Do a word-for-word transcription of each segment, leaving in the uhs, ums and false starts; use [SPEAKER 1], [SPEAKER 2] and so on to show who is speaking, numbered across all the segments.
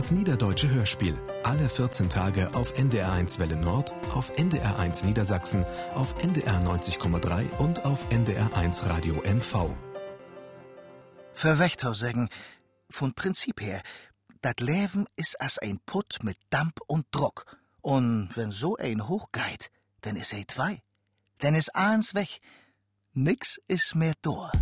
[SPEAKER 1] Das Niederdeutsche Hörspiel. Alle vierzehn Tage auf N D R eins Welle Nord, auf N D R eins Niedersachsen, auf N D R neunzig Komma drei und auf N D R eins Radio M V.
[SPEAKER 2] Für Wächter sagen, von Prinzip her, dat Leben is as ein Putt mit Damp und Druck. Und wenn so ein hochgeht, dann is er zwei. Dann is eins weg. Nix is mehr da.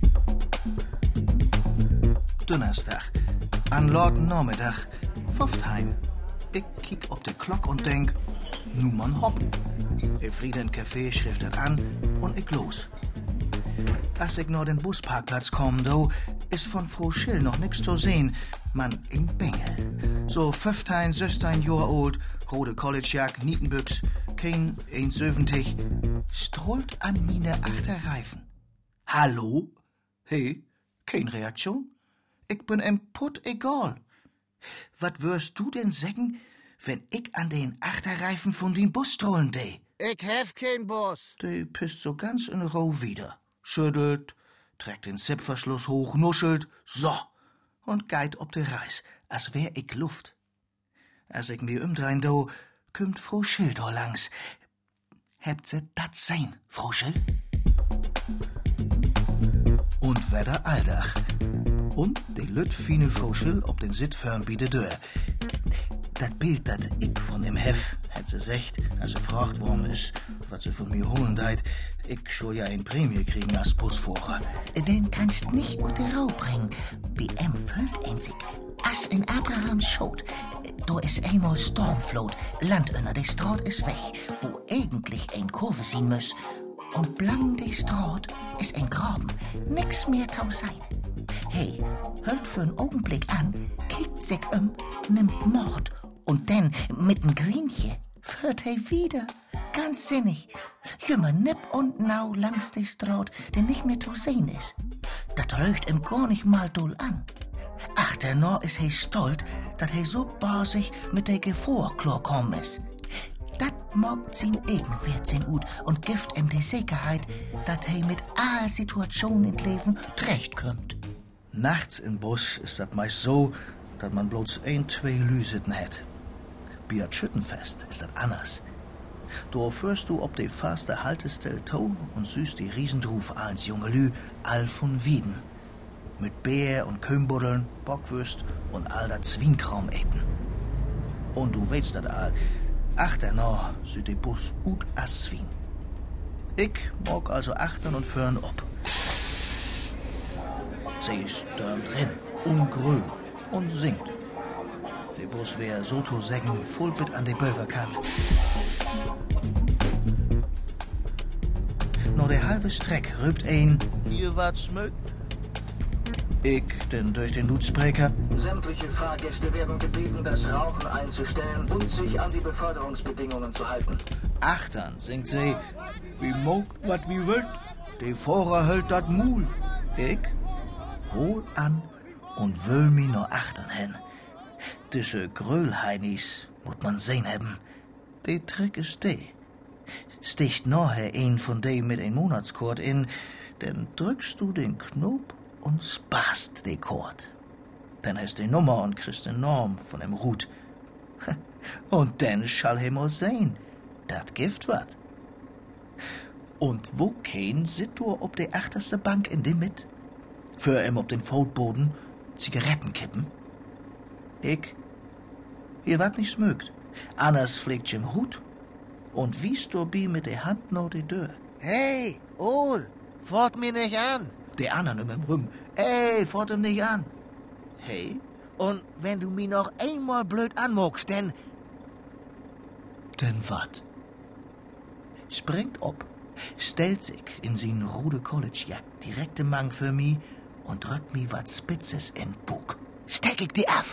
[SPEAKER 2] Donnerstag. An Lorten Nachmittag. Fünftein. Ich kiek op de Glock und denk, nu man hopp. Ich fried in Café, schrift dat an und ich los. Als ich nach den Busparkplatz komm, do, ist von Frau Schill noch nix zu sehen, man in Bengel. So fünftein, sechstein Jahr alt, rote Collegejack, Nietenbüchs, kein eins siebzig, strollt an meine Achterreifen. Hallo? Hey, kein Reaktion? Ich bin em Putt egal. Wat würst du denn sagen, wenn ich an den Achterreifen von den Bus strollen dei?
[SPEAKER 3] Ich hef kein Bus.
[SPEAKER 2] Der pisst so ganz in Ruhe wieder. Schüttelt, trägt den Zipverschluss hoch, nuschelt, so, und geht ob de Reis, als wär ich Luft. Als ich mir umdrein do, kümmt Frau Schill do langs. Hebt se dat sein, Frau Schill? Und wedder Alldach. Und de lütt fine Frau Schill ob den Sittförn bi de Dör. Dat Bild, dat ich von dem Hef, hätt se secht, als sie fragt, warum is, wat sie von mir holen deit, ich scho ja ein Prämie kriegen als Busfahrer.
[SPEAKER 4] Den kannst nicht unter Rau bringen. B M füllt einzig. As in Abrahams Schot. Da is einmal Stormflut. Land unter de Straat is weg, wo eigentlich ein Kurve sein muss. Und blang de Straat is ein Graben. Nix mehr tau sein. Hey, hört für einen Augenblick an, kickt sich um, nimmt Mord. Und dann mit dem Grinchen führt er wieder, ganz sinnig, jümmer nipp und nau langs de Straat, der nicht mehr zu sehen ist. Dat röcht ihm gar nicht mal doll an. Achternor is he stolz, dat he so basig mit der Gefahr klarkommen is. Dat mogt sin Egenwärtsinn ut und gift ihm die Sicherheit, dat he mit aller Situation in Leben zurechtkommt.
[SPEAKER 2] Nachts im Bus ist dat meist so, dat man bloß ein, zwei Lüsitten hat. Bei dat Schüttenfest ist dat anders. Da führst du ob de faste Haltestelle Tau und süßt die Riesendruf als junge Lü all von Wieden. Mit Bär und Kömbuddeln, Bockwürst und all dat Zwienkram eten. Und du weißt dat all, achternor süd de Bus ut as Zwien. Ich mag also achtern und föhren ob. Sie ist dörm drin und grölt und singt. Der Bus wär so zu sagen voll bit an de Böverkant. Nur der halbe Streck rübt ein, ihr wat's mögt. Ich denn durch den Lutsprecher.
[SPEAKER 5] Sämtliche Fahrgäste werden gebeten, das Rauchen einzustellen und sich an die Beförderungsbedingungen zu halten.
[SPEAKER 2] Achtern singt sie, wie mogt wat wie wollt, die Fahrer hält dat Mul. Ich hol an und will mi nur achtern hin. Diese Grölheinis mut man sehen haben. De Trick ist de. Sticht nachher ein von de mit ein Monatskord in, denn drückst du den Knopf und sparst de Kord. Dann hast de Nummer und kriegst den Norm von dem Hut. Und dann schall he mal sehen, dat gift wat. Und wo kein sit du ob de achterste Bank in dem mit? Für ihm ob den Fautboden Zigaretten kippen? Ich? Ihr wat nicht mögt. Anders pflegt im Hut und wiest du bi mit der Hand noch die Tür.
[SPEAKER 3] Hey, Ol, fort mir nicht an.
[SPEAKER 2] Der anderen im Rüm. Ey, fort ihm nicht an. Hey?
[SPEAKER 3] Und wenn du mi noch einmal blöd anmuckst, denn...
[SPEAKER 2] Denn wat? Springt ob, stellt sich in sin rude Collegejack direkt im Mang für mi und drückt mi wat Spitzes in Bug. Steck ich die af.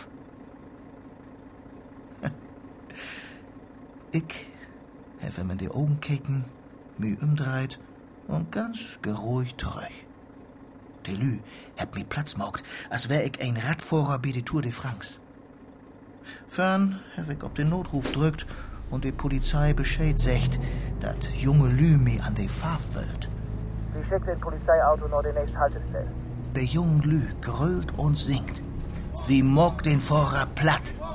[SPEAKER 2] Ich helfe mir die Augen kicken, mi umdreht und ganz geruhig zurück. Die Lü hat mi Platz mogt, als wär ich ein Radfahrer bei die Tour de France. Fern hab ich ob den Notruf drückt und die Polizei Bescheid sagt, dat junge Lü mi an de Fahr wölt.
[SPEAKER 5] Sie schickt den Polizeiauto noch die nächste Haltestelle.
[SPEAKER 2] Der junge Lü grölt und singt. Wie mock den Fahrer platt.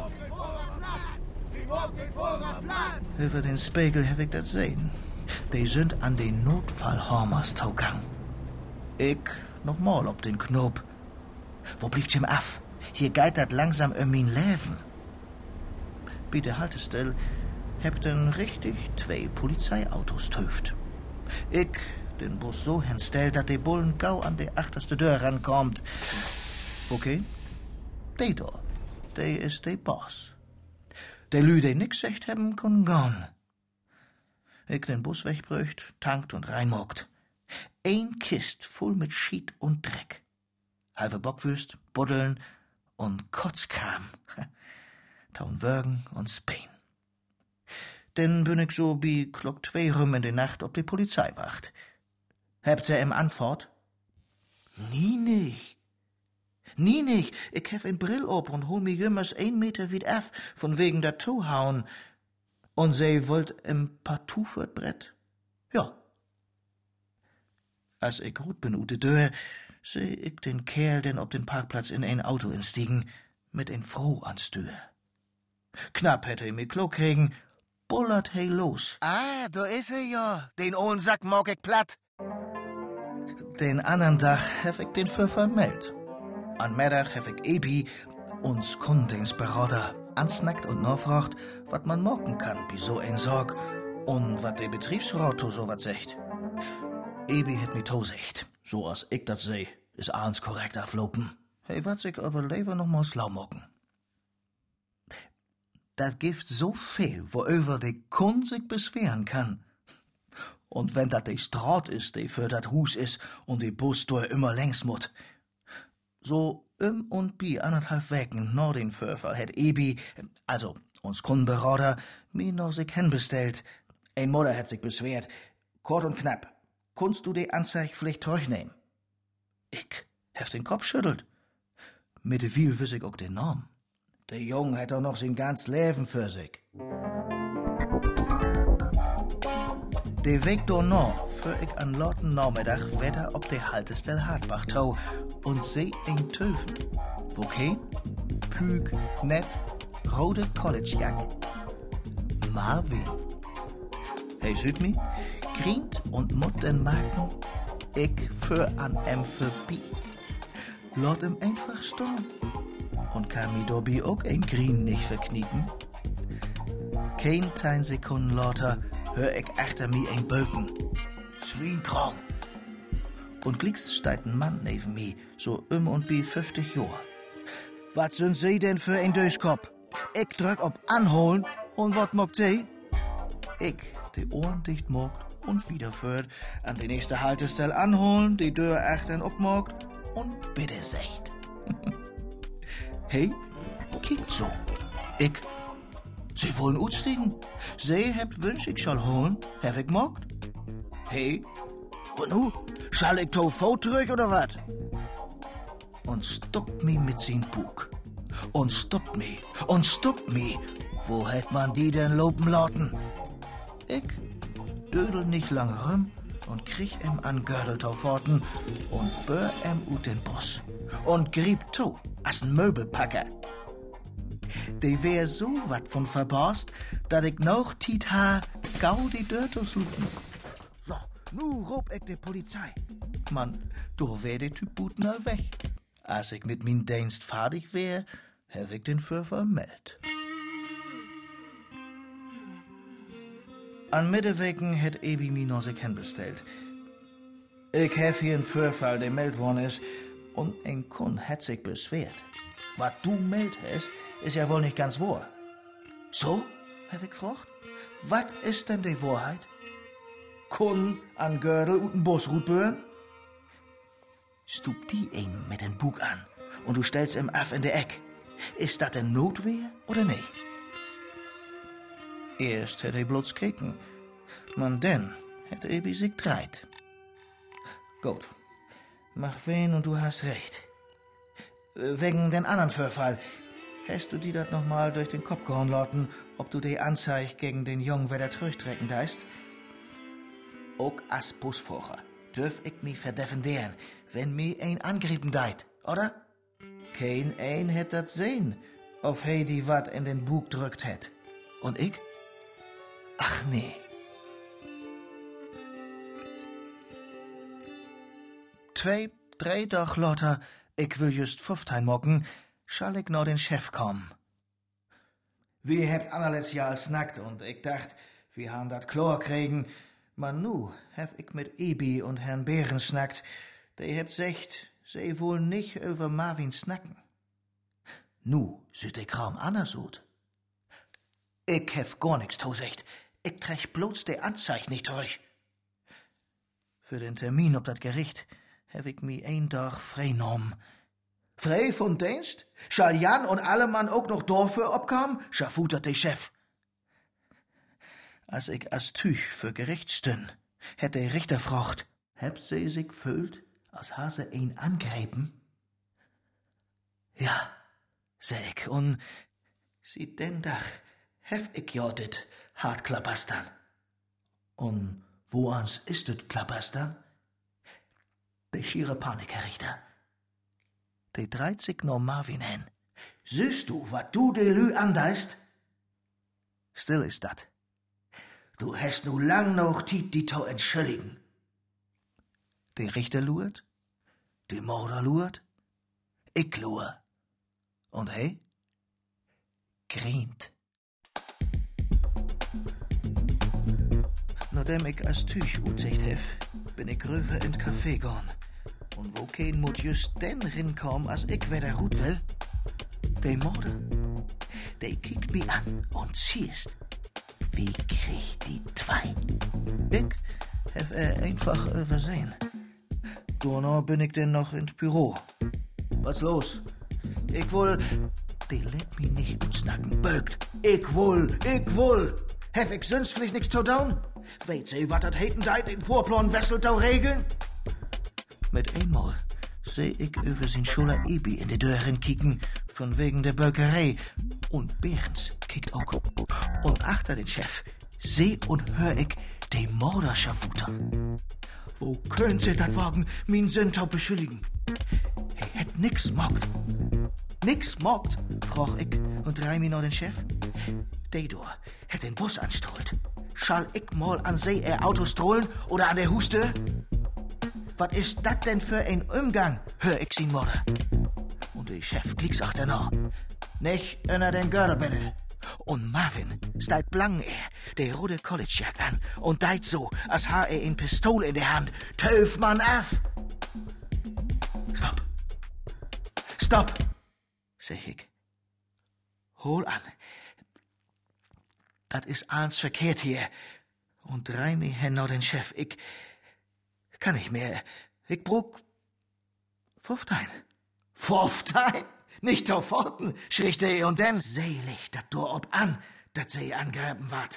[SPEAKER 2] Über den Spiegel hab ich das sehen. Die sind an den Notfallhormers togang. Ich nochmal op den Knopf. Wo blieb Jim af? Hier geht dat langsam um mein Leben. Bei der Haltestelle hab den richtig zwei Polizeiautos töft. Ich den Bus so hinstellt, dat die Bullen gau an die achterste Tür rankommt. Okay? Die da, die ist die Boss. Die Lü, die nix sagt haben, können gehen. Ich den Bus wegbrücht, tankt und reinmockt. Ein Kist voll mit Schied und Dreck. Halbe Bockwürst, Buddeln und Kotzkram. Taun Würgen und Spain. Denn bin ich so wie klock zwei rum in der Nacht ob die Polizei wacht. Habt ihr ihm Antwort? Nie nicht. Nie nicht. Ich hef ein Brill op und hol mir jümmers ein Meter weit af, von wegen der Tohauen. Und sie wollt im Partout für Brett? Ja. Als ich gut bin ute Dörr, seh ich den Kerl denn ob den Parkplatz in ein Auto instiegen, mit ein Froh ans Tür. Knapp hätte er mir Klo kriegen, bullert he los.
[SPEAKER 3] Ah, da is er ja. Den ollen Sack mag ich platt.
[SPEAKER 2] Den anderen Tag hef ich den für vermeldt. An Mittag hef ich Ebi, uns Kundingsberater, ansnackt und nachfragt, wat man morgen kann, wie so ein Sorg, und wat der Betriebsrat so wat secht. Ebi het mi to secht, so als ich dat seh, is ahns korrekt aflopen. Hey, wat sich aber lieber noch mal schlau mocken. Dat gibt so viel, worüber die Kun sich beschweren kann. Und wenn dat die Straat ist, die für dat Hus ist und die Bus durch immer längs mut. So um und bi anderthalb Wochen nach den Vorfall hat Ebi, also uns Kundenberater, mir noch sich hinbestellt. Ein Mutter hat sich beschwert. Kort und knapp. Kunst du die Anzeigepflicht zurücknehmen? Ich hef den Kopf schüttelt. Mit de viel wiss ich auch den Namen. Der Jung hat doch noch sein ganz Leben für sich. De Weg danach für ich an lauten Nachmittag wetter ob de Haltestelle Hartbach tau und seh ein Töfen. Okay? Püg, nett, rote Collegejack. Marvin. Hey, süd mi, grient und mut den Marken, ich für an em vorbei. Lot ihm einfach storm. Und kann mi dobi auch ein Green nicht verknicken. Kein tein Sekunden lauter hör ich achter mi ein Böken. Schwienkram. Und glicks steigt ein Mann neben mi, so um und bi fünfzig Jahr. Was sind Sie denn für ein Durchkopf? Ich drück ob anholen und wat mogt Sie? Ich, die Ohren dicht mogt und wiederführt, an die nächste Haltestelle anholen, die Tür achtern obmogt und bitte secht. Hey, kickt so. Ich. Sie wollen aussteigen? Sie habt Wünsch, ich soll holen? Hab ich mogt? Hey, und nu? Schall ich to Foto zurück oder wat? Und stoppt mi mit sin Bug. Und stoppt mi. Und stoppt mi. Wo hätt man die denn lopen lauten? Ich dödel nicht lange rum und krieg em an Gördeltauforten und bör em ut den Bus. Und grieb to. As ein Möbelpacker. Die wär so wat von verborst, dat ich noch tit ha gau die Dörtos lupen. So, nu rob ich de Polizei. Mann, du wär der Typ Butner weg. Als ich mit min Dienst fertig wär, hab ich den Vorfall meldt. An Mittewegen hätt Ebi mi noch sich hinbestellt. Ich hab hier einen Vorfall, der meldt worden ist, und ein Kun hat sich beschwert. Was du meldt hast, ist ja wohl nicht ganz wahr. So? Hab ich gefragt. Was ist denn die Wahrheit? Kun an Gördel und n Bus rutbören? Stub die ihn mit den Bug an und du stellst ihm af in der Eck. Ist das denn Notwehr oder nicht? Erst hätte ich bloß kicken, man denn hätte Ebi sich dreit. Gut. Mach wen und du hast recht. Wegen den anderen Vorfall. Hast du dir das nochmal durch den Kopf gehauen lauten, ob du die Anzeige gegen den Jungen wieder zurücktrecken deist? Auch als Busfahrer dürf ich mich verdefendieren, wenn mir ein angriffen deit, oder? Kein ein hätt dat sehen, ob he die wat in den Bug drückt hätt. Und ich? Ach nee. Zwei, drei Tag later, ich will just fünftein mocken, schall ich noch den Chef kommen. Wir hebt alles Jahr snackt und ich dacht, wir haben dat klar kriegen. Man nu hab ich mit Ebi und Herrn Behren snackt. Die hebt secht, sie wohl nicht über Marvin snacken. Nu süd ich kaum anders ut. Ich hef gar nix tosecht. Ich trech bloß de Anzeig nicht durch. Für den Termin ob dat Gericht hab ich mi ein Tag frei genommen. Frei von Dienst? Schall Jan und alle Mann auch noch dafür obkam? Schafutert de Chef. Als ich as Tüch für Gericht stün, hätt der Richter frocht, hebt sie sich fühlt, als hase ein angreipen? Ja, seh ich, und sieht den Dach, hef ich ja dit hart Klabastern. Und wo ans ist dit Klabastern? De schiere Panik, Herr Richter. De dreit sich no Marvin hin. Süßt du, wat du de Lü andeist? Still ist dat. Du hast nu lang noch Tiet die to entschuldigen. Der Richter luert, der Mörder luert, ich lur. Und hey? Grient. Nachdem ich as Tüch utzicht hef, bin ich rüber in Café gone. Und wo kein Mut just den rinkom, als ich wieder gut will? Der Mörder, der kickt mich an und ziehst. Wie kriegt die zwei? Ich hab er einfach übersehen. Donau bin ich denn noch ins Büro. Was los? Ich will... Die lädt mich nicht unsnacken, bögt. Ich will, ich will. Hef ich sonst vielleicht nix zu tun? Weet sie, wat dat heten deit in Vorplan wesselt au regeln? Mit einmal seh ich über sin Schulter Ebi in die Dören kicken, von wegen der Bölkerei. Und Behrens kickt auch. Und achter den Chef seh und hör ich de Mörder schafutern. Wo können sie dat wagen, min Sündtau beschuldigen? He hätt nix mockt. Nix mockt, frag ich und drei mich noch den Chef. Dedo hätt den Bus anstrollt. Schall ich mal an see er Auto strollen oder an der Hustür? Was ist dat denn für ein Umgang, hör ich sin Mörder. Und der Chef klicks achter noch. Nicht unter den Gürtel bitte. Und Marvin steit blang er, der rote Collegejack an und deit so, als ha er ein Pistol in der Hand. Töf man af! Stopp! Stopp! Sag ich. Hol an. Dat is eins verkehrt hier. Und drei mich hin noch den Chef. Ich kann nicht mehr. Ich brug fünftein. Fünftein? Nicht auf Forten, schrie der und denn selig dat Tor ob an, dat sie angreifen ward.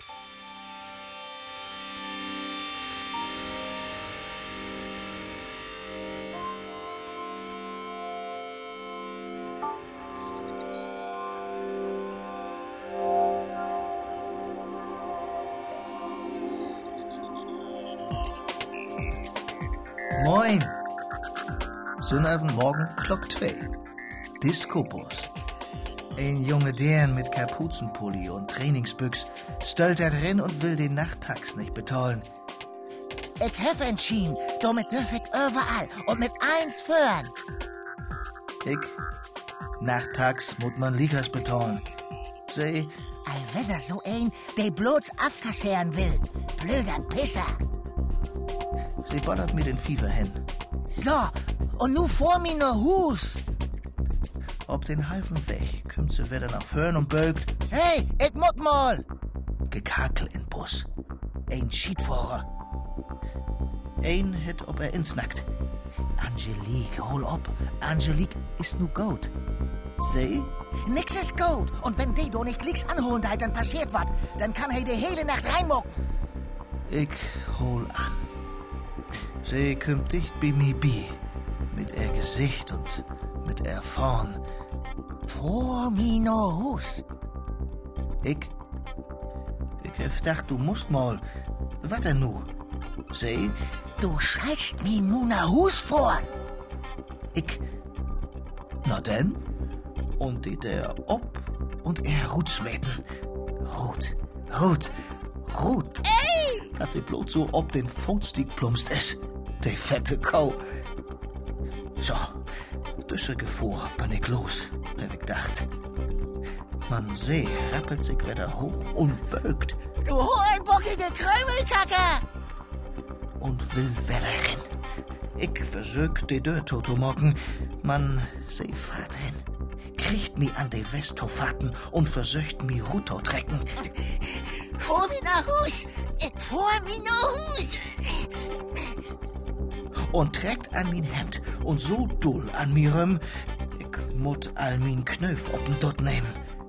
[SPEAKER 2] Moin. Sonnabend morgen Glock zwei. Disco-Bus. Ein junge Dern mit Kapuzenpulli und Trainingsbüchs stöllt er drin und will den Nachttax nicht bezahlen.
[SPEAKER 4] Ich hef entschieden, damit dürf ich überall und mit eins führen.
[SPEAKER 2] Ich, Nachttax muss man Ligas bezahlen. Sie,
[SPEAKER 4] All wenn er so ein, der bloß abkassieren will. Blöder Pisser.
[SPEAKER 2] sie ballert mir den Fieber hin.
[SPEAKER 4] So, und nu vor mir ne Hus.
[SPEAKER 2] Ob den halben Weg kommt sie wieder nach vorn und bögt.
[SPEAKER 4] Hey, ich muss mal.
[SPEAKER 2] Gekakel in Bus. Ein Schiedfahrer. Ein hit ob er insnackt. Angelique, hol ob. Angelique ist nu gut. Sie?
[SPEAKER 4] Nix ist gut. Und wenn die do nicht Klicks anholen deit, dann passiert wat. Dann kann he die hele Nacht reinmucken.
[SPEAKER 2] Ich hol an. Sie kommt dicht bei mir bi. Mit ihr Gesicht und mit ihr vorn.
[SPEAKER 4] Vor mir no Hus.
[SPEAKER 2] Ich? Ich hab gedacht, du musst mal. Was denn nu? Sie?
[SPEAKER 4] Du scheißt mir nu na Hus vor.
[SPEAKER 2] Ich? Na denn? Und die der ob und er rutsmeten. Ruth, Ruth, Ruth.
[SPEAKER 3] Ey!
[SPEAKER 2] Dat sie bloß so ob den Pfootstieg plumpst is. Die fette Kau. So, düsse Gefahr bin ich los, hab ich gedacht. Man See rappelt sich wieder hoch und bögt.
[SPEAKER 3] Du hohenbockige Krümelkacke!
[SPEAKER 2] Und will wieder rennen. Ich versög die Dörr zu mocken. Man See fahrt rennen. Kriegt mi an de Westhofaten und versöcht mi Ruto trecken.
[SPEAKER 3] Vor mi nach Hus! Vor mi nach Hus!
[SPEAKER 2] Und trägt an min Hemd und so dull an mi Röm, ich mut all min Knöf ob'n Dott nehmen.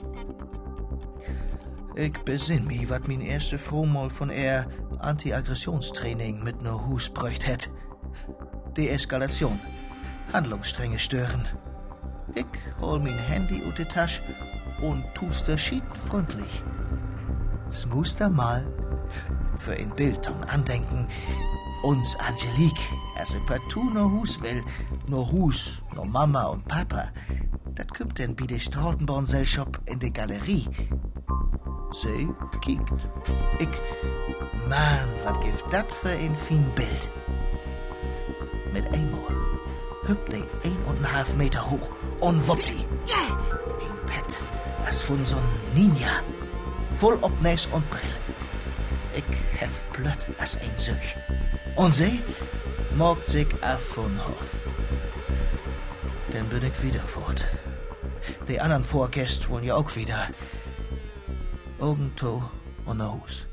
[SPEAKER 2] Ich besinn mi, wat min erste Frohmol von er Anti-Aggressionstraining mit no Hus bräucht hätt. Deeskalation, Handlungsstränge stören. Ich hol min Handy ut de Tasch und tust der Schieden freundlich. S muster mal für ein Bild und Andenken uns Angelique, als sie partout no Hus will, no Hus, no Mama und Papa, dat kümmt denn bi de Strautenborn-Sellshop in de Galerie. Sie kiekt. Ich, Mann, wat gibt dat für ein fin Bild? Mit einmal hüpft die ein und ein halb Meter hoch und wuppt die. Ein Pet, als von so'n Ninja. Voll ob Näs und Brill. Ich hef blöd als ein Söch. Und sie mogt sich af von Hof. Dann bin ich wieder fort. Die anderen Vorgäste wollen ja auch wieder. Augen to und a Hus.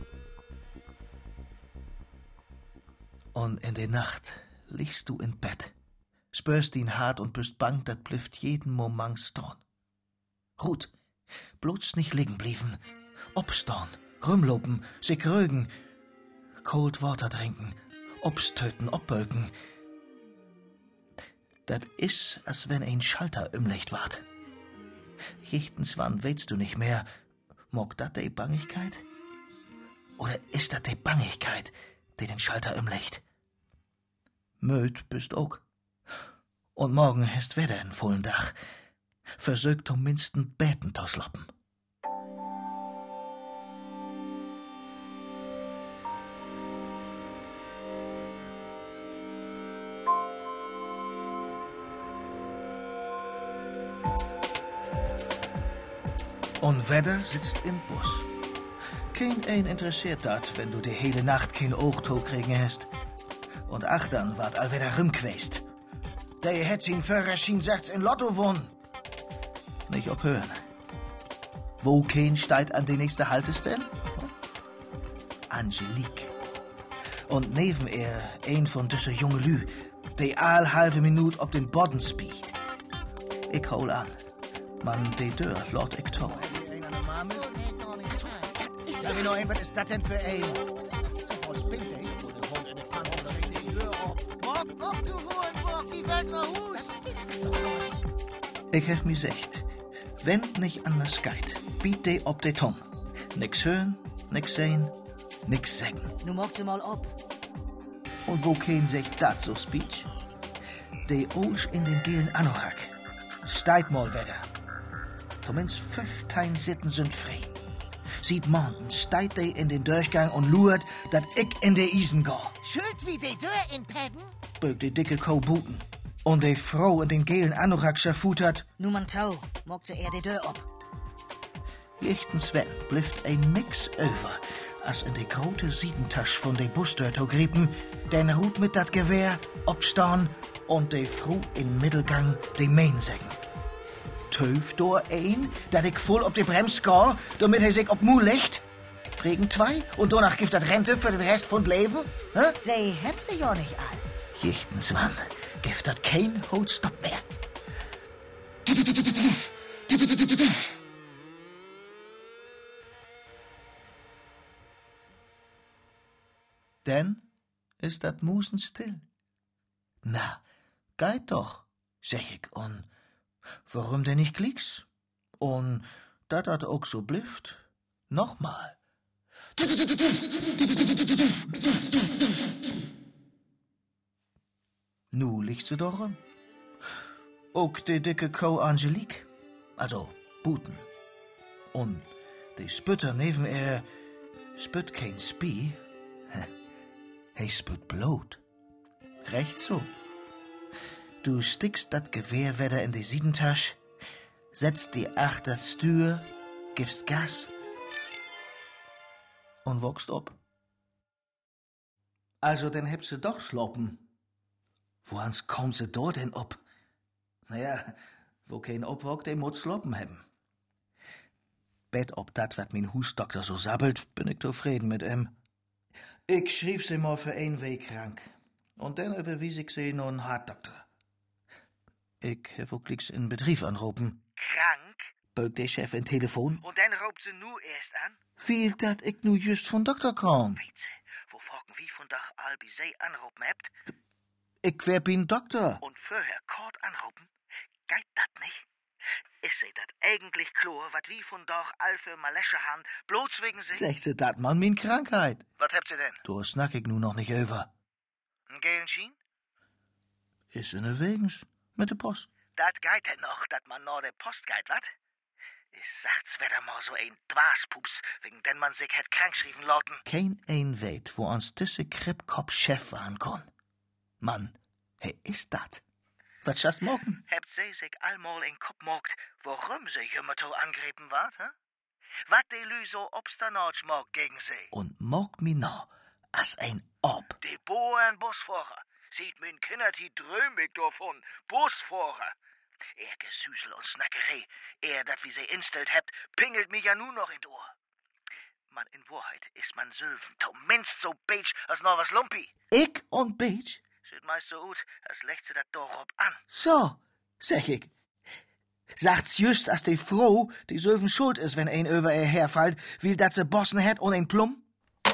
[SPEAKER 2] Und in der Nacht liegst du in Bett, spürst ihn hart und bist bang, dat blüft jeden Moment storn. Ruth, bloß nicht liegen blieben, obstorn, rumlopen, sich rögen, Cold Water trinken, obstöten, obbölken. Dat is, als wenn ein Schalter umlicht ward. Jichtens wann weißt du nicht mehr, mag dat de Bangigkeit? Oder ist dat de Bangigkeit, die den Schalter umlicht? Möd bist auch. Und morgen hast wieder ein vollen Dach. Versögt um minsten Beten to sloppen. Und Wedder sitzt im Bus. Kein ein interessiert dat, wenn du die hele Nacht kein Auto kriegen hast. Und achtern ward all wieder rumquäst. Der hätt sin Führerschein sagt's in Lotto wohnen. Nicht obhören. Wo kein steigt an die nächste Haltestelle? Angelique. Und neben ihr ein von düsse junge Lü, die all halbe Minute ob den Bodden spiegt. Ich hol an. Man, die Dörr, Lord ich to.
[SPEAKER 3] Sag mir noch ein, was ist das denn für ein? Morg ob, du Hohenburg, wie wird man Hus?
[SPEAKER 2] Ich hef mi secht, wenn nicht anders geht, biet de ob de Tong. Nix hören, nix sehen, nix sagen.
[SPEAKER 3] Nu mogt sie mal ob.
[SPEAKER 2] Und wo kein sich dat so speech? De Olsch in den gelen Anorak. Steit mal wieder. Zumindest fünftein Sitten sind frei. Sieht Mountain, steit de in den Durchgang und luert, dat ich in de Isen go.
[SPEAKER 3] Schuld wie die Dörr in Pedden?
[SPEAKER 2] Bögt die dicke Kau buten. Und de Frau in den gelen Anorak schafuttert.
[SPEAKER 3] Nu man tau, mogt sie eher die Dörr ob.
[SPEAKER 2] Jichtens wenn blifft ein nix over, als in de grote Siedentasch von de Busdeur to griepen, den Rut mit dat Gewehr, obstorn und de Frau in Mittelgang de Main sägen. Töf door ein, dat ich voll ob de Brems gau, damit er sich ob Mu lecht. Regen zwei und danach gibt dat Rente für den Rest von Leben? Hä?
[SPEAKER 3] Sie hebt sich ja nicht an.
[SPEAKER 2] Jichtens wann, gibt dat kein Holstopp mehr. Denn ist dat Musen still. Na, geht doch, sag ich, und warum denn nicht klicks? Und dat dat auch so blüfft? Nochmal. Nu liegt sie doch rum. Auch die dicke Kau Angelique, also Buten. Und Die Spütter neben er spütt kein Spie, he spütt Blut. Recht so. Du stickst dat Gewehr wieder in die Siedentasche, setzt die achter Stür, gibst Gas und wogst ob. Also, dann hebt sie doch sloppen. Woans kommt sie dort denn ob? Naja, wo kein obwog, der muss sloppen hebben. Bet ob dat, wat mein Husdoktor so sabbelt, bin ich zufrieden mit em. Ich schrieb sie mal für ein Weg krank. Und dann überwies ich sie noch einen Hartdoktor. Ich hef auch glicks in Betrieb anrufen.
[SPEAKER 3] Krank?
[SPEAKER 2] Beugt der Chef in Telefon.
[SPEAKER 3] Und dann roept sie nu erst an?
[SPEAKER 2] Wie dat ich nu just von Doktor kom.
[SPEAKER 3] Weet ze, wo vorken wie vandaag al bij zij anroepen hebt?
[SPEAKER 2] Ich wär bin Doktor.
[SPEAKER 3] Und vorher kort anroepen? Geht dat nicht? Is sie dat eigentlich klar, wat wie vandaag al für Malesche han, bloß wegen sie?
[SPEAKER 2] Sag sie dat, man, min Krankheit.
[SPEAKER 3] Wat hebt sie denn?
[SPEAKER 2] Da snack ich nu noch nicht über.
[SPEAKER 3] Een gelen Schien?
[SPEAKER 2] Is in der Wegens, mit der Post.
[SPEAKER 3] Dat geht denn noch, dat man nach der Post geht, wat? Ich sagt's wieder mal so ein Dwaaspups, wegen den man sich het krank schrieben lassen.
[SPEAKER 2] Kein ein weet, wo uns diese Krippkopf-Chef waren kon. Mann, he is dat? Wat schaßt morgen?
[SPEAKER 3] Hebt sie sich allmal in Kopf mogt, warum sie jümmerto angreifen wart, hä? Wat die Lü so obsternatsch mag gegen sie?
[SPEAKER 2] Und mogt mi no, as ein Ob.
[SPEAKER 3] Die Bohren Busfahrer. Sieht min Kinder, die dröm ich davon. Busfahrer. Er Gesüsel und Snackerei, er, dat wie sie instellt hebt, pingelt mich ja nu noch in Ohr. Man, in Wahrheit ist man Sülven, to minst so beitsch als noch was Lumpi.
[SPEAKER 2] Ich und Beach?
[SPEAKER 3] Sieht meist so gut, als legt sie dat doch an.
[SPEAKER 2] So, sag ich. Sagt's just, als die Frau, die Sülven schuld ist, wenn ein über ihr herfällt, will dat sie Bossen hat und ein Plum?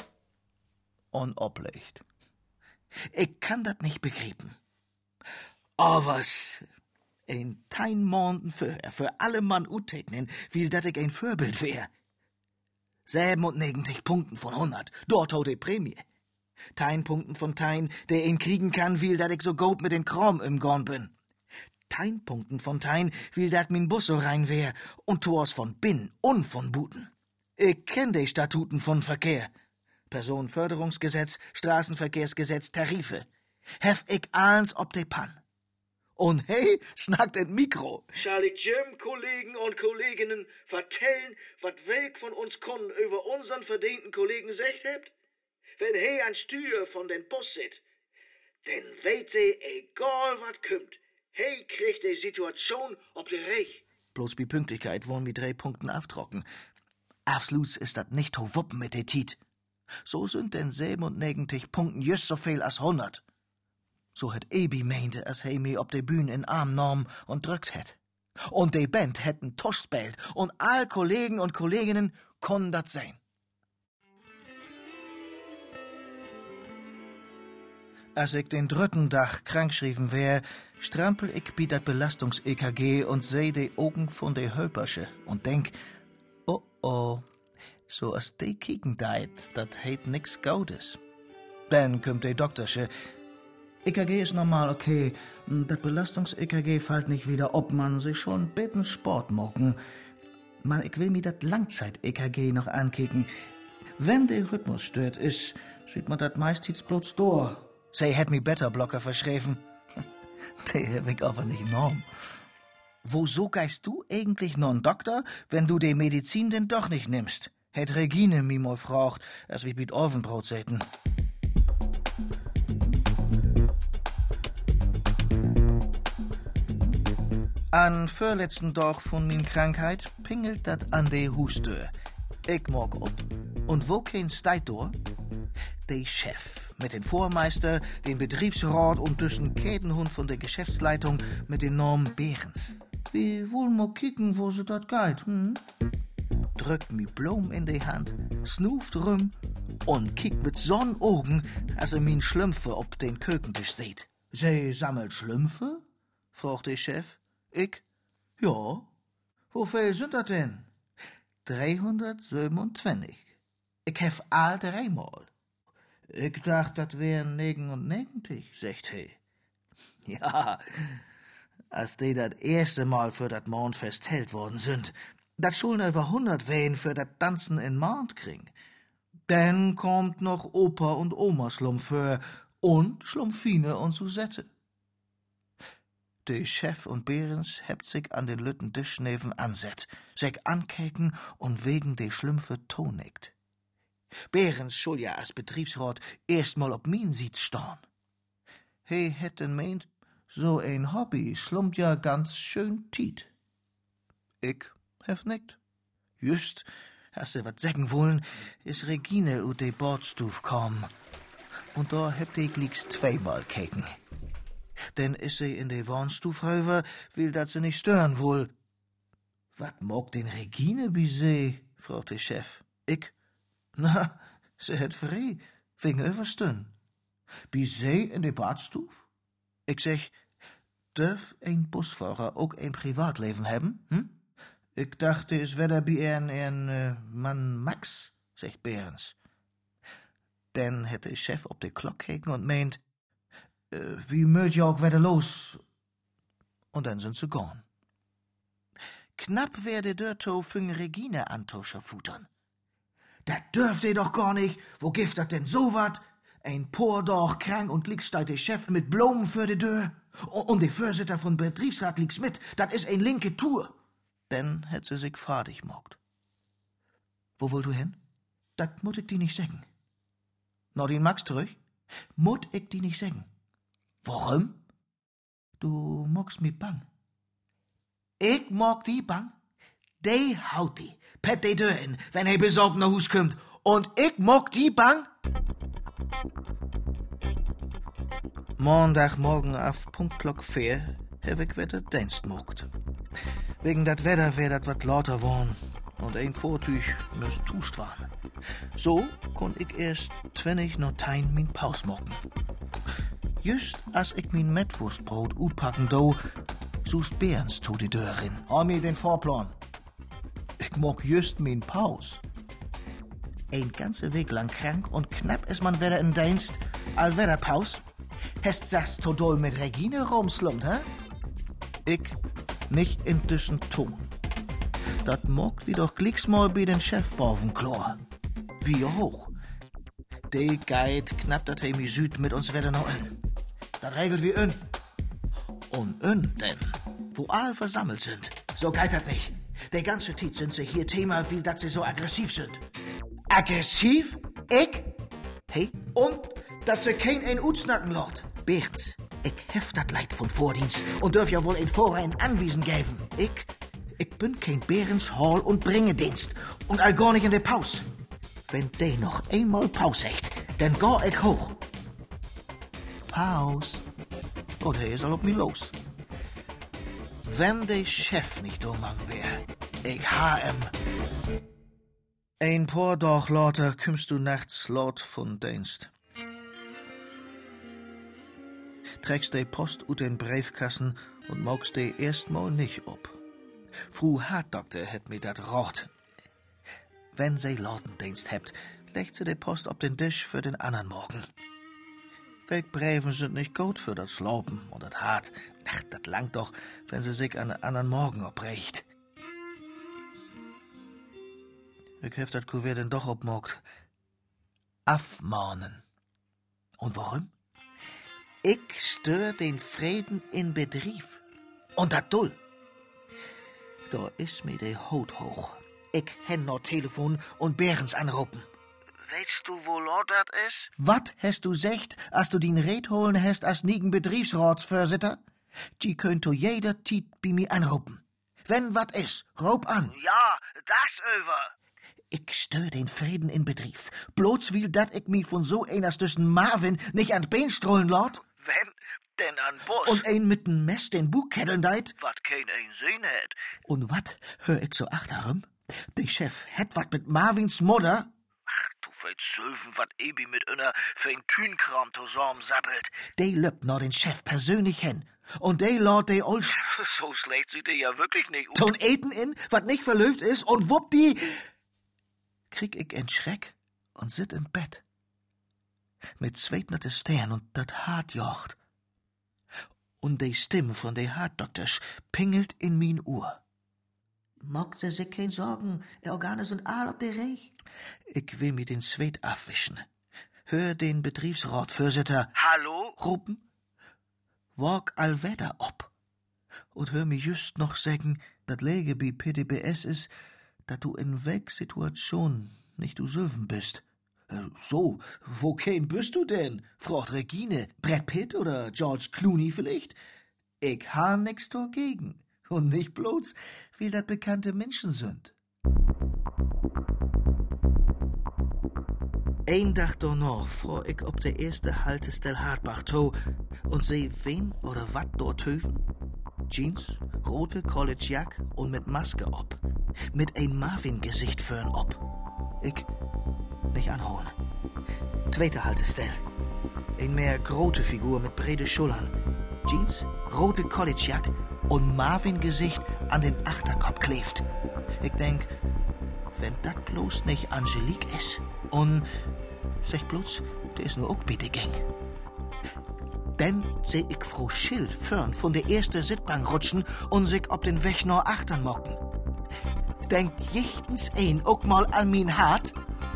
[SPEAKER 2] Und oblegt. Ich kann dat nicht begreifen. Oh, was? Ein tein Monden für, für alle Mann utegnen, will dat ich ein Vorbild wär. siebenundneunzig Punkten von hundert, dort hau die Prämie. Tein Punkten von Tein, der ihn kriegen kann, will dat ich so gut mit den Kram im Gorn bin. Tein Punkten von Tein, will dat min Bus so rein wär, und Tors von Bin und von Buten. Ich kenn die Statuten von Verkehr. Personenförderungsgesetz, Straßenverkehrsgesetz, Tarife. Hef ich ahns ob de Pan. Und hey, snackt ein Mikro.
[SPEAKER 6] Schall ich Jim, Kollegen und Kolleginnen, vertellen, wat welk von uns Kunden über unseren verdienten Kollegen secht hebt? Wenn hey an Stür von den Bus sit, denn weet sie, egal wat kümmt, hey kriegt die Situation ob de Reich.
[SPEAKER 2] Bloß bi Pünktlichkeit wollen mi drei Punkten aftrocken. Absolut ist dat nicht to wuppen mit de Tiet. So sind denn siebenundneunzig Punkten just so viel als hundert. So het Ebi meinte, als he mi ob de Bühne in Arm norm und drückt het. Und de Band hätten Tusch spelt und all Kollegen und Kolleginnen konnen dat sein. Als ich den dritten Tag krankschrieven wär, strampel ich bi dat Belastungs-E K G und seh de Augen von de Hölpersche und denk, oh oh, so as de kieken deit, dat heit nix Gaudes. Dann kümmt de Doktorsche, E K G ist normal okay, dat Belastungs-E K G fällt nicht wieder, ob man sich schon beten Sport mocken. Man, ich will mir dat Langzeit-E K G noch ankicken. Wenn der Rhythmus stört ist, sieht man dat meistens bloß durch. Sie hätt mi Beta-Blocker verschrieben. Die hab ich aber nicht genommen. Wo so geist du eigentlich noch n Doktor, wenn du die Medizin denn doch nicht nimmst? Hätt Regine mi mal fragt, als wie mit Ofenbrot säten. An vorletzten Tag von min Krankheit pingelt dat an de Hustür. Ich mag ob. Und wo kein Steitdor? De Chef mit den Vormeister, den Betriebsrat und düssen Kädenhund von der Geschäftsleitung mit den Norm Behrens. Wie wohl mal kicken, wo se dat geht, hm? Drückt mi Blom in die Hand, snuft rum und kickt mit Sonnenaugen, als er min Schlümpfe ob den Kökentisch sieht. Sie sammelt Schlümpfe? fragt der Chef. Ich? Ja. Wo viel sind das denn? dreihundertsiebenundzwanzig. Ich hef all dreimal. Ich dacht, das wären negenundneunzig, sagt he. Ja, als die das erste Mal für das Mondfest hält worden sind, Dat schuln über hundert wehen für dat Tanzen in Mount kriegen. Dann kommt noch Opa und Oma Schlumpför und Schlumpfine und Susette. De Chef und Behrens hebt sich an den lütten Tisch neben anset, sich ankeken und wegen de Schlümpfe tonigt. Behrens schul ja als Betriebsrat erstmal op min Sitz stehen. He hätten meint, so ein Hobby slumpt ja ganz schön tiet. Ich hef nickt. Just, hast du wat sagen wollen, is Regine ut de Bordstuf kom. Und da hebt ich lieks zweimal keken. Denn is sie in de Wohnstuf höver, will dat sie nicht stören wohl. Wat mag den Regine bi se? Fragt der Chef. Ich? Na, se het frei, wegen überstün. Bi se in de Badstuf? Ich sag, darf ein Busfahrer auch ein Privatleben haben, hm? Ich dachte, es wäre bei ein, ein äh, Mann Max, sagt Behrens. Dann hätte der Chef op de Glock gekeken und meint, äh, wie möcht ihr auch wieder los? Und dann sind sie gone. Knapp werde Dörto fing Regine Antoscher futtern. Dat dürft ihr doch gar nicht, wo gift dat denn so wat? Ein Poor doch krank und liegt steigt der Chef mit Blumen für de Deur. Und der Vorsitter von Betriebsrat liegt's mit, dat is ein linke Tour. Dann hätt sie sich fadig mogt. Wo wollt du hin? Dat mut ich die nicht sagen. Na, den magst zurück? Mut ich die nicht sagen. Warum? Du magst mi bang. Ich mag die bang? De haut die, pet de Deur in, wenn er besorgt nach Hus kommt. Und ich mag die bang? Montagmorgen auf Punktglock vier hab ich wieder Dienst mogt. Wegen dat Wetter wär dat wat lauter worn und ein Vortüch müsst tuscht waren. So konn ich erst zwanzig noch tein min Paus mocken. Just als ich min Mettwurstbrot utpacken do, sust Behrens to die Deur rin. Hau mir den Vorplan. Ich mock just min Paus. Ein ganze Weg lang krank und knapp is man wieder in Dienst, all wieder Paus. Hast sagst to doll mit Regine rumslummt, hä? Ich nicht in düssen Ton. Dat mogt wie doch glicksmal bei den Chef borven Chlor. Wie hoch. De Guide knapp dat he mi Süd mit uns wieder noch in. Dat regelt wie in. Und in denn, wo all versammelt sind. So geht dat nicht. De ganze Zeit sind sie hier Thema, wie dat sie so aggressiv sind. Aggressiv? Ich? Hey, und dat sie kein ein utsnacken lot. Behrens, ich hef dat Leid von Vordienst und dürf ja wohl ein Vorrein Anwiesen geben. Ich, ich bin kein Behrens Hall- und Bringedienst und all gar nicht in der Paus. Wenn de noch einmal Paus hecht, dann geh ich hoch. Paus? Und er ist all op mi los. Wenn der Chef nicht umgang wär, ich ha em. Ein paar Tag later kümmst du nachts laut von Dienst. Trägst de Post ut den Briefkassen und magst de erstmal nicht ob. Fru Hartdoktor hätt mir dat rot. Wenn sie Lautendienst hebt, legt sie de Post op den Tisch für den anderen Morgen. Wegbriefen sind nicht gut für das Slopen und das Hart. Ach, dat langt doch, wenn sie sich an den anderen Morgen oprecht. Ich hef dat Kuvert denn doch obmogt. Afmahnen. Und warum? Ich stör den Frieden in Betrieb. Und dat dull. Da is mir de Haut hoch. Ich hen noch Telefon und Behrens anrufen.
[SPEAKER 3] Weißt du, wo Lord dat is?
[SPEAKER 2] Wat hast du secht, als du den Red holen hast als nigen Betriebsratsvorsitter? Die könnt du jeder Tiet bei mir anrufen. Wenn wat is, rop an.
[SPEAKER 3] Ja, das über.
[SPEAKER 2] Ich stör den Frieden in Betrieb. Bloß will dat ich mi von so einers düssen Marvin nicht an Bein strollen lot.
[SPEAKER 3] Wenn, denn an Bus.
[SPEAKER 2] Und ein mit n Mess den Bug ketteln deit.
[SPEAKER 3] Wat kein ein sehen hätt.
[SPEAKER 2] Und wat hör ich so achterum? Der Chef hätt wat mit Marvins Mutter.
[SPEAKER 3] Ach, du willst söfen, wat Ebi mit einer für ein Tünkram zusammen sappelt.
[SPEAKER 2] De löppt noch den Chef persönlich hin. Und de laut de Olsch.
[SPEAKER 3] So schlecht sieht er ja wirklich nicht aus.
[SPEAKER 2] So'n Eten in, wat nicht verlöft ist, und wupp die. Krieg ich en Schreck und sit in Bett. Mit zweitnerte Stern und dat Hart jocht. Und de Stimme von de Hartdoktors pingelt in min Uhr.
[SPEAKER 4] Mogt sie sich kein Sorgen, die Organe sind all auf der Reich.
[SPEAKER 2] Ich will mir den Zweet abwischen. Hör den Betriebsratvorsitter
[SPEAKER 3] Hallo?
[SPEAKER 2] rufen. Walk allweder ob. Und hör mir just noch sagen, dat Lege bei P D B S is, dat du in welch Situation nicht du Sylven bist. So, wo kein bist du denn? Fragt Regine. Brad Pitt oder George Clooney vielleicht? Ich ha nix dagegen. Und nicht bloß, weil dat bekannte Menschen sind. Ein Tag danach fuhr ich ob der erste Haltestelle Hartbach to und seh wen oder wat dort höfen. Jeans, rote Collegejack und mit Maske ob. Mit ein Marvin-Gesicht für'n ob. Ich nicht anhauen. Zweite Haltestelle. Ein mehr grote Figur mit brede Schultern. Jeans, rote Collegejack und Marvin-Gesicht an den Achterkopf kleeft. Ich denk, wenn dat bloß nicht Angelique is. Und sech bloß, der is nur auch bitte gang. Dann seh ich Frau Schill fern von der ersten Sitzbank rutschen und sich ob den Weg nur achtern mocken. Denkt jichtens ein auch mal an min Hart?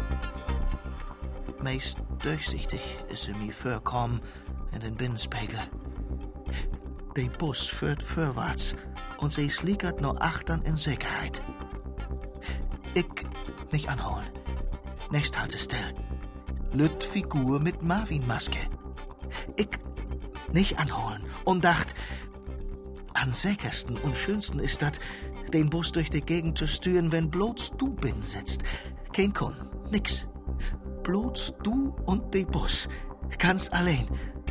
[SPEAKER 2] Meist durchsichtig is sie mir vorkommen in den Binnenspiegel. Der Bus führt vorwärts und sie slickert nur achtern in Sicherheit. Ich nicht anholen. Nächst Haltestelle. Lütt Figur mit Marvin-Maske. Ich nicht anholen und dacht, am sichersten und schönsten ist dat, den Bus durch die Gegend zu steuern, wenn bloß du bin sitzt. Kein Kun, nix. Bloß du und der Bus. Ganz allein.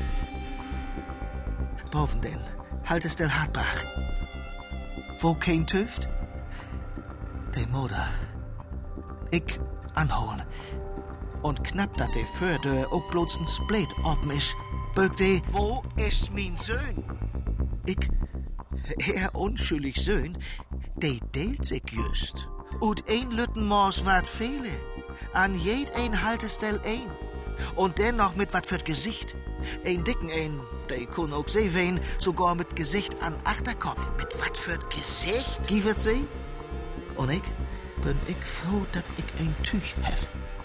[SPEAKER 2] Boven denn, Haltestelle Hartbach. Wo kein Töft? De Mutter. Ich anholen. Und knapp dat de Fördeur auch bloß ein Split oben is, bögt de, wo is min Söhn? Ich, er unschuldig Söhn, de deelt sich just. Und ein Lüttenmaß wat fehle. An jed ein Haltestell ein. Und den noch mit wat für't Gesicht. Ein dicken ein, de kun auch seh wen, sogar mit Gesicht an Achterkopf. Mit wat für't Gesicht? Givet sie? Und ich bin ich froh, dat ich ein Tüch hef.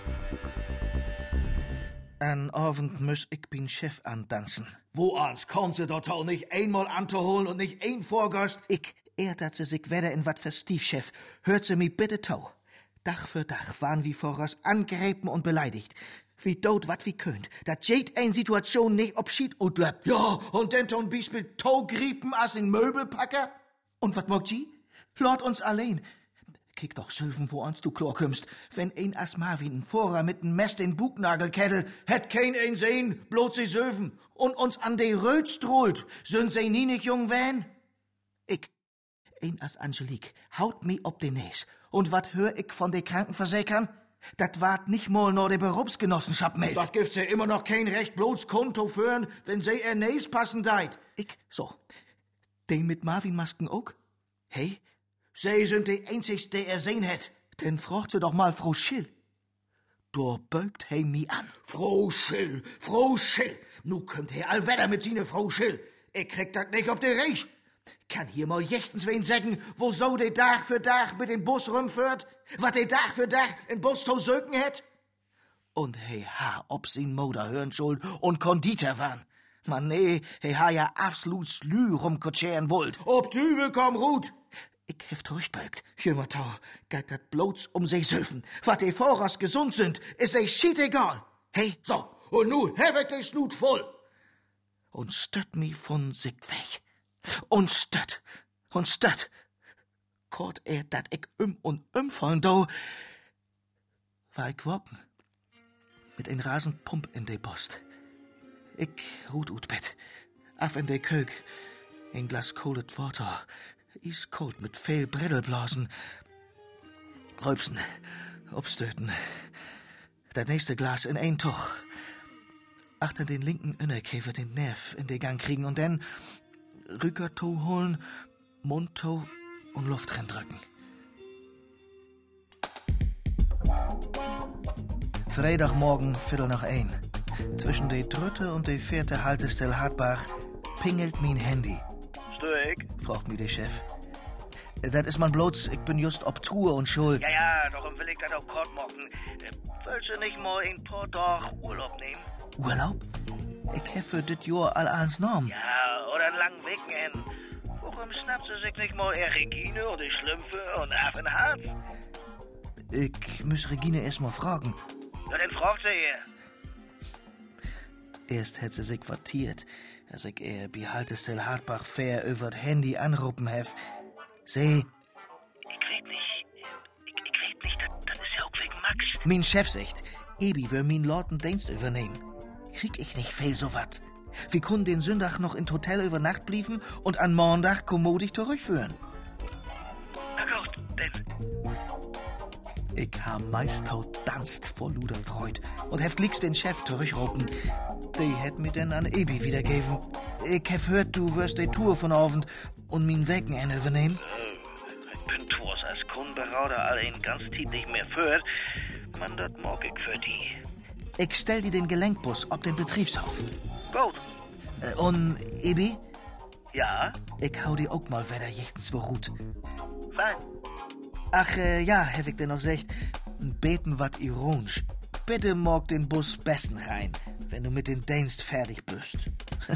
[SPEAKER 2] An Abend muss ich bin Chef antanzen.
[SPEAKER 6] Wo ans kommt sie dort auch nicht einmal anzuholen und nicht ein Vorgast?
[SPEAKER 2] Ich ehrt, dat sie sich weder in wat für Stiefchef. Hört sie mi bitte tau. Dach für Dach waren wie voraus angreifen und beleidigt. Wie dort wat wie könnt. Dat jed ein Situation nicht obschied und läuft.
[SPEAKER 6] Ja, und den ton Beispiel Tau griepen as in Möbelpacker?
[SPEAKER 2] Und wat mogt sie? Lord uns allein. Kick doch Sylven, wo ans du klar kommst. Wenn ein as Marvin Vorher mit n Mess den Bugnagelkettel,
[SPEAKER 6] hätt kein ein sehen, bloß sie Sylven.
[SPEAKER 2] Und uns an de Röt strohlt, sind sie nie nicht jung wen? Ich, ein as Angelique, haut mi ob den Näs. Und wat hör ich von de Krankenversichern? Dat wart nicht mal nur de Berufsgenossenschaft meldet.
[SPEAKER 6] Das gibt sie immer noch kein Recht bloß Konto führen, wenn sie ihr Näs passen deit.
[SPEAKER 2] Ich, so. Den mit Marvin-Masken auch? Hey?
[SPEAKER 6] Sie sind die einzigste, der er sehen hätt.
[SPEAKER 2] Denn fragt sie doch mal Frau Schill. Da beugt he mi an.
[SPEAKER 6] Frau Schill, Frau Schill. Nu kommt he allwetter mit sine Frau Schill. Ich krieg dat nicht ob der Reich. Kann hier mal jechtens wen sagen, wo so de Tag für Tag mit dem Bus rumführt? Wat de Tag für Tag in Bus to söken hätt?
[SPEAKER 2] Und he ha ob sin Moder hören schuld und Konditor waren. Man nee, he ha ja absolut slü rumkutschieren wollt.
[SPEAKER 6] Ob Düvel komm Rut.
[SPEAKER 2] Ich heft durchbeugt. Jümmer Tau, geht dat bloß um sich Sülfen. Wat die Vorras gesund sind, is ei shit egal. Hey,
[SPEAKER 6] so, und nu heweg de Snut voll.
[SPEAKER 2] Und stött mi von sich weg. Und stött, und stött. Kort er, dat ich um und um fallen do, war ich wocken. Mit ein Rasenpump in de Post. Ich ruht ut Bett. Af in de Kög. Ein Glas kolet Water. Iskalt mit viel Breddelblasen. Rülpsen, obstöten. Das nächste Glas in ein Tuch. Achter den linken Innerkäfer den Nerv in den Gang kriegen und dann Rückertow holen, Mundtow und Luft reindrücken. Freitagmorgen, Viertel nach ein. Zwischen der dritte und der vierte Haltestelle Hartbach pingelt mein Handy.
[SPEAKER 3] Stör ich?
[SPEAKER 2] Fragt mich der Chef. Das ist man bloß, ich bin just ob Tour und schuld.
[SPEAKER 3] Ja, ja, darum will ich das auch kort machen. Willst du nicht mal ein paar Tage Urlaub nehmen?
[SPEAKER 2] Urlaub? Ich habe für das Jahr all ans Norm.
[SPEAKER 3] Ja, oder einen langen Wochenende. Warum schnappt sie sich nicht mal eher Regine oder Schlümpfe und Affenharz?
[SPEAKER 2] Ich muss Regine erst mal fragen.
[SPEAKER 3] Ja, dann fragt sie ihr.
[SPEAKER 2] Erst hätte sie sich quartiert, als ich ihr behaltestel Hartbach fair über das Handy anrufen hef. Seh,
[SPEAKER 3] Ich red nicht. Ich, ich red nicht, das, das ist ja auch wegen Max.
[SPEAKER 2] mein Chef sagt, Ebi will min Lorten Dienst übernehmen. Krieg ich nicht viel so wat. Wir können den Sonntag noch in Hotel über Nacht blieben und an Montag kommodig zurückführen.
[SPEAKER 3] Na gut, denn.
[SPEAKER 2] Ich hab meist taut danst vor Luder Freud und hef glicks den Chef zurückrufen. Die hätt mir denn an Ebi wiedergeben. Ich hef hört, du wirst die Tour von Abend und min Wochenende übernehmen.
[SPEAKER 3] Ich bin Tours als Kundenberater allein ganz tief nicht mehr führt. Man, das mag ich für die.
[SPEAKER 2] Ich stell dir den Gelenkbus ob den Betriebshof.
[SPEAKER 3] Gut.
[SPEAKER 2] Äh, und Ebi,
[SPEAKER 3] Ja?
[SPEAKER 2] ich hau dir auch mal wieder jichtens wo Rut.
[SPEAKER 3] Fein.
[SPEAKER 2] Ach, äh, ja, hef ich dir noch gesagt, beten wat ironisch. Bitte morg den Bus besten rein, wenn du mit dem Dienst fertig bist.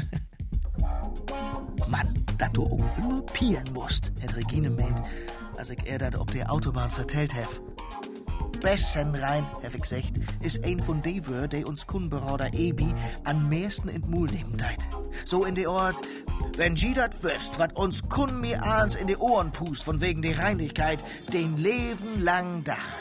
[SPEAKER 2] Mann, dat du auch immer pieren musst, hat Regine meint, als ich er dat ob der Autobahn vertellt hef. Besten rein, hef ich gesagt, ist ein von de Wör, die uns Kundenberater Ebi am meisten in den Mul nehmen deit. So in de Ort, wenn ji dat wüsst, wat uns Kunden mir ahns in de Ohren pust, von wegen der Reinlichkeit, den Leben lang Dach.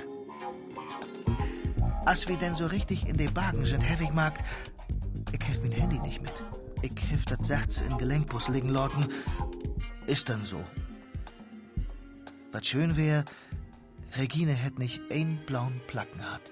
[SPEAKER 2] Als wir denn so richtig in de Bagen sind, hef ich mag, ich hef mein Handy nicht mit. Ich hef dat Sachts in Gelenkbus liegen lorten. Ist dann so. Was schön wär, Regine hätt nicht ein blauen Placken hat.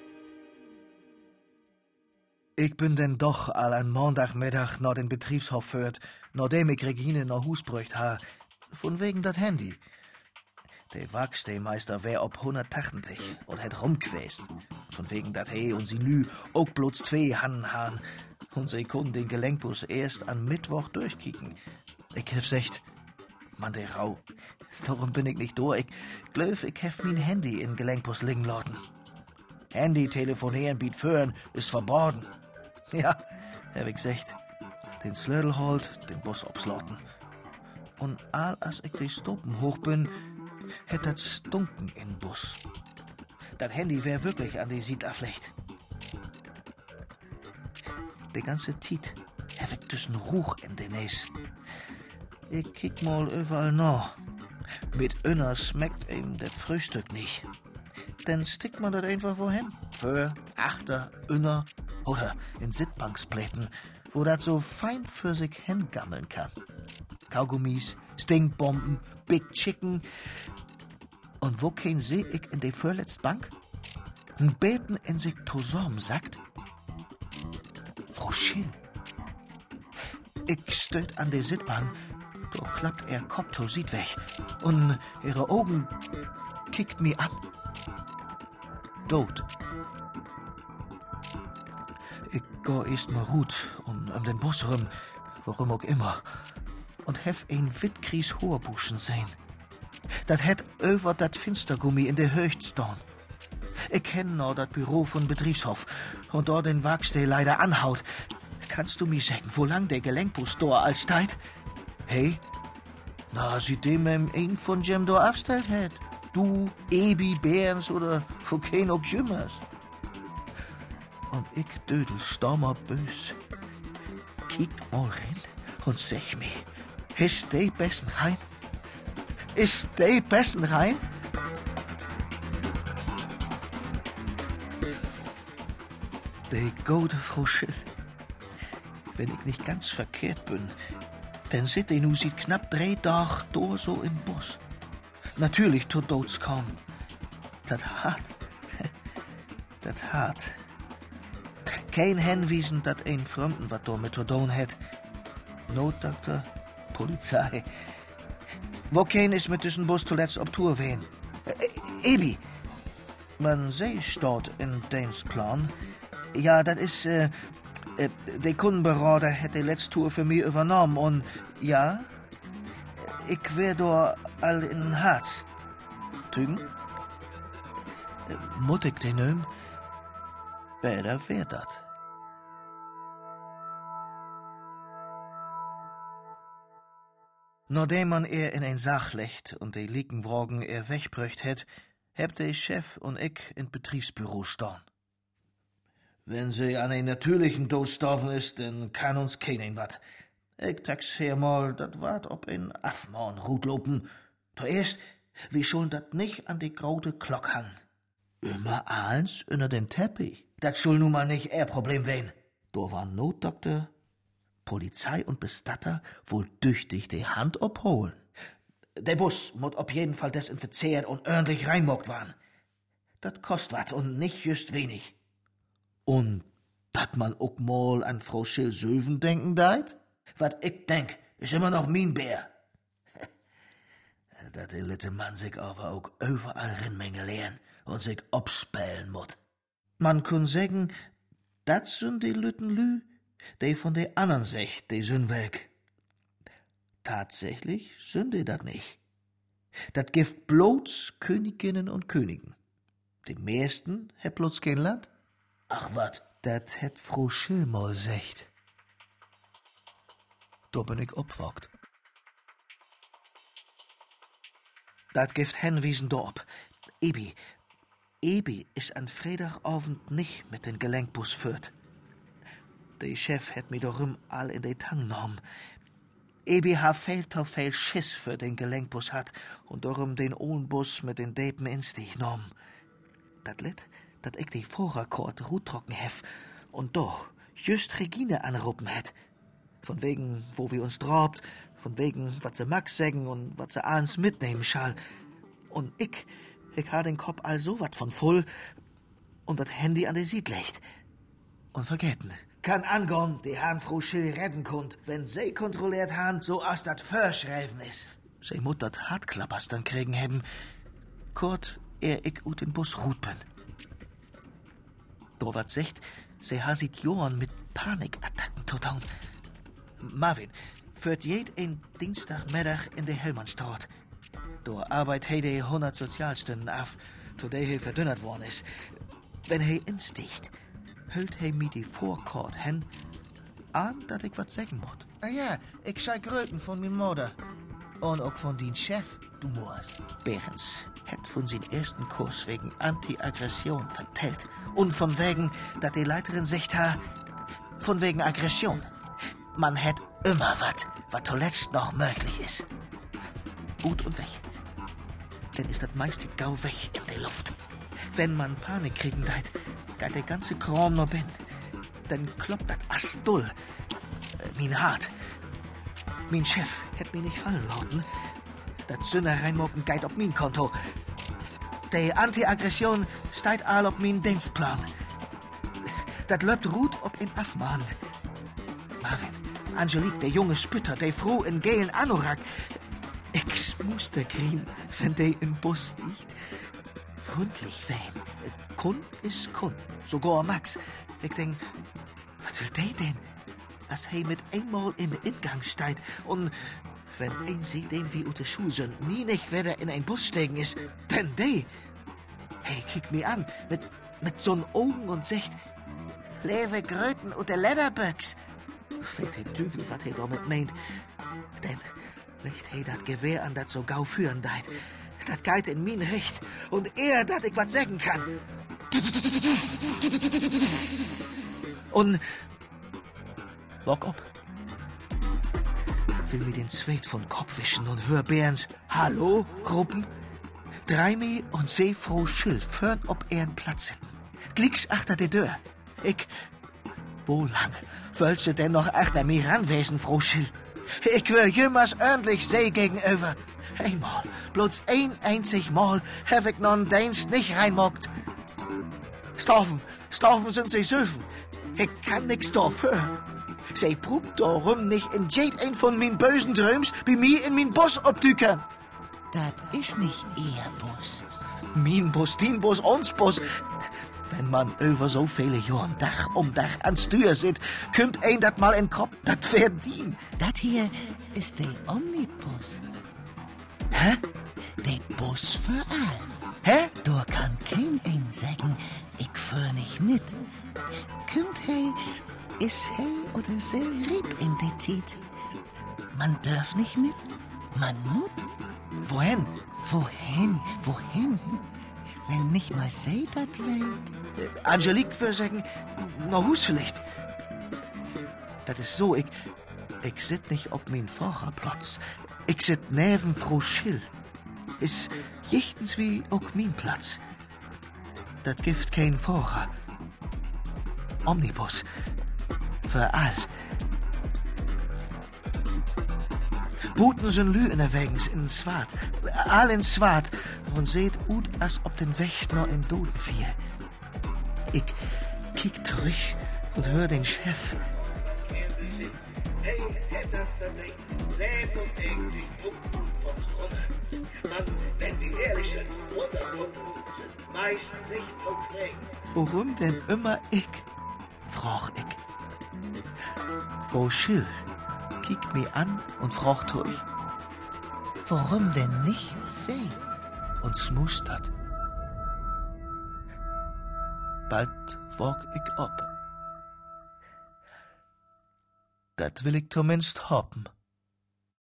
[SPEAKER 2] Ich bin denn doch all an Montagmittag noch den Betriebshof führt, nachdem ich Regine noch Hus brücht ha, von wegen dat Handy. Der Wachstehmeister wär ob hundertachtzig und hätt rumgewest, von wegen dat he und sie nü auch bloß zwei Hannen han und sie konnten den Gelenkbus erst an Mittwoch durchkicken. Ich hef secht, Mann, der Rau, darum bin ich nicht durch. Ich glaub, ich hef mein Handy in Gelenkbus liegen lassen. Handy telefonieren biet führen ist verboten. Ja, hab ich gesagt. Den Slödel holt, den Bus obslauten. Und all als ich die Stoppen hoch bin, hätt dat stunken in Bus. Dat Handy wär wirklich an die Sied aflecht. Die ganze Tiet hab ich düssen Ruch in den Näs. Ich kick mal überall nach. Mit Önner schmeckt ihm das Frühstück nicht. Dann stickt man das einfach wohin. Für, achter, Önner oder in Sitzbankspläten, wo das so fein für sich hingammeln kann. Kaugummis, Stinkbomben, Big Chicken. Und wo kein seh ich in der vorletzten Bank? Ein Beten in sich zusammen sagt. Frau Schill. Ich stöt an der Sitzbank. Da klappt er Kopf to sieht weg. Und ihre Augen kickt mi an. Tot. Ich go erst mal gut und um den Bus rum, warum auch immer. Und hef ein Wittkries Hoherbuschen sehen. Dat het über dat Finstergummi in der Höcht stehen. Ich kenn noch dat Büro von Betriebshof und dort den Wagsteh leider anhaut. Kannst du mir sagen, wo lang der Gelenkbus da als Zeit? Hey, na, sieht dem im ein von Jem da abstellt hat. Du, Ebi, Behrens oder Volcano Jümmers. Und ich dödel stammer bös. Kick mal rein und sag mir, ist die besten rein? Ist die besten rein? Die gute Frau Schill. Wenn ich nicht ganz verkehrt bin, dann sit die nu sieht knapp drei Tage da so im Bus. Natürlich tut dots kaum. Dat hart. Dat hart. Kein Hinwiesen, dat ein Fremden wat da mit zu tun hat. Notdoktor, Polizei. Wo kein ist mit diesem Bus zuletzt ob Tour wehen? Äh, Ebi. Man seh dort in Dienstplan. Ja, dat is, äh, äh, der Kundenberater hat die letzte Tour für mich übernommen und, ja, ich wär da all in Harz. Tügen? Äh, Mut ich den nöm? Besser wär dat. Nachdem man er in ein Sach legt und die Liegenwagen er wegbröcht het, hebt der Chef und ich in Betriebsbüro stehen. Wenn sie an einen natürlichen Tod sterben ist, dann kann uns keinen wat. Ich taxier mal, dat wat ob ein Affmann rutlopen. Zuerst, wie schuld dat nicht an die graute Glock hang. Immer eins unter dem Teppich. Dat schuld nun mal nicht er Problem wen. Da war Notdoktor, Polizei und Bestatter wohl tüchtig die Hand abholen. Der Bus muss auf jeden Fall desinfiziert und ordentlich reinmockt waren. Dat kost wat und nicht just wenig. Und dat man auch mal an Frau Schill-Söven denken deit? Wat ich denk, ist immer noch mein Bär. Dat der litte Mann sich aber auch überall Rinnmenge lehren und sich abspellen muss. Man kun sagen, dat sind die lütten Lü, die von de anderen Sicht, die sind weg. Tatsächlich sind die dat nicht. Dat gibt bloß Königinnen und Königen. Die meisten hat bloß kein Land. Ach wat, dat het Frau Schill mal secht. Da bin ich opwacht. Dat gibt Henwiesen dorp. Ebi, Ebi ist an Freitagabend nicht mit den Gelenkbus führt. Der Chef hat mir darum all in de Tang genommen. Ebi ha viel zu viel Schiss für den Gelenkbus hat und darum den Ohnbus mit den Depen ins dich genommen. Dat lit, dat ich die Vorrakord ruttrocken hef und doch just Regine anruppen het. Von wegen, wo wir uns drobt, von wegen, wat se Max sägen und wat se eins mitnehmen schall. Und ich, ich ha den Kopf all so wat von voll und dat Handy an der Sied legt. Und vergessen. Kann angehen, die han Frau Schill retten konnt, wenn sie kontrolliert han, so as dat verschreiben is. Sie mut dat Hartklappers dann kriegen hebben. Kurt, er ich ut den Bus rut bin. Do wat secht, sie ha sit Johann mit Panikattacken totaun. Marvin, führt jed ein Dienstagmittag in de Hellmannstraat. Do arbeit he de hundert Sozialstunden af, to de he verdünnert worden is. Wenn he insticht, hüllt he mi die Vorkord hen, an dat ich wat sagen mot.
[SPEAKER 4] Ah ja, ich schei Gröten von min Mutter. Und auch von din Chef, du Moors.
[SPEAKER 2] Behrens hat von sin ersten Kurs wegen Anti-Aggression vertellt. Und von wegen, dat die Leiterin secht ha, von wegen Aggression. Man hätt immer wat, wat zuletzt noch möglich ist. Gut und weg. Denn ist das meiste Gau weg in der Luft. Wenn man Panik kriegen deit, geht der ganze Kram noch bin. Dann kloppt dat Astull. Äh, min Hart. Min Chef hätt mir nicht fallen lauten. Dat Sünner reinmocken geht auf min Konto. Die Anti-Aggression steigt all auf min Dienstplan. Dat löbt Ruth ob in Affmann. Marvin, Angelique, der junge Spütter, der froh in gelen Anorak. Ich musste kriegen, wenn der im Bus liegt. Freundlich wen. Kun ist Kun. Sogar Max. Ich denk, was will der denn? Als he mit einmal in den Ingang steigt und wenn ein sie dem wie ute Schuh sind, nie nicht wieder in ein Bus steigen ist, denn der, hey, kick mir an, mit, mit so'n Augen und sagt, Lewe Gröten und der Lederböcks. Weet der Teufel, was he damit meint. Denn legt he dat Gewehr an, dat so gau führen deit. Dat geht in min Recht. Und er, dat ich wat sagen kann. Und lock ab. Will mir den Zweit von Kopf wischen und hör Behrens Hallo, Gruppen. Drei mi und seh Frau Schill fern ob er einen Platz hätten. Glicks achter der Tür. Ich, wo lang wollt sie denn noch achter mir ranwesen, Frau Schill? Ich will jemals ordentlich seh gegenüber. Einmal, bloß ein einzig Mal, hab ich noch einen Dienst nicht reinmockt. Stoffen, Stoffen sind sie Söfen. Ich kann nix dafür. Sie brugt darum nicht in jed ein von min bösen Dröms bei mir in min Bus obdükern.
[SPEAKER 4] Das ist nicht ihr Bus.
[SPEAKER 2] Min Bus, din Bus, uns Bus. Wenn man über so viele Jahren Dach um Dach ans Tür sitzt, kümmt ein dat mal in Kopf, dat verdient.
[SPEAKER 4] Das hier ist der Omnibus.
[SPEAKER 2] Hä?
[SPEAKER 4] De Bus für all.
[SPEAKER 2] Hä?
[SPEAKER 4] Da kann kein ein sagen, ich fahr nicht mit. Kommt hey, ist hey oder sei rieb in die Tit. Man darf nicht mit, man muss.
[SPEAKER 2] Wohin?
[SPEAKER 4] Wohin, wohin? Wenn nicht mal sei dat will.
[SPEAKER 2] Äh, Angelique würde sagen, nach Hus vielleicht. Das ist so, ich, ich sit nicht ob mein Fahrerplatz. Ich sit neben Frau Schill. Ist jichtens wie auch mein Platz. Das gibt kein Fahrer. Omnibus. Für all. Booten sind Lü in der Wägens in Swat. All in Swat. Und seht ut, als ob den Wächt noch in Doden fiel. Ich kick zurück und hör den Chef.
[SPEAKER 6] Hey, hätt das verdrängt. Selbst und eigentlich Punkten vom Runter. Man, wenn die ehrlichen Runterpunkten sind, meist nicht vom Trägen.
[SPEAKER 2] Warum denn immer ich? Frag ich. Frau Schill kickt mich an und fragt ruhig.
[SPEAKER 4] Warum denn nicht sei?
[SPEAKER 2] Und smustert. Bald wog ich ab. Dat will ich zumindest hoppen.